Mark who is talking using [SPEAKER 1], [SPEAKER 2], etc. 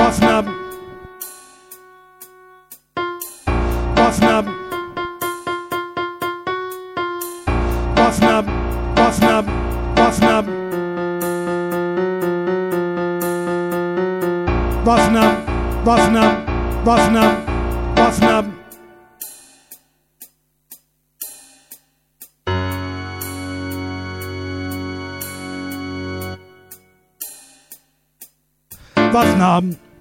[SPEAKER 1] Waffen haben. Waffen haben. Waffen haben. Waffen haben. Waffen haben. Waffen haben. Waffen haben. Waffen haben. Waffen haben. Waffen haben.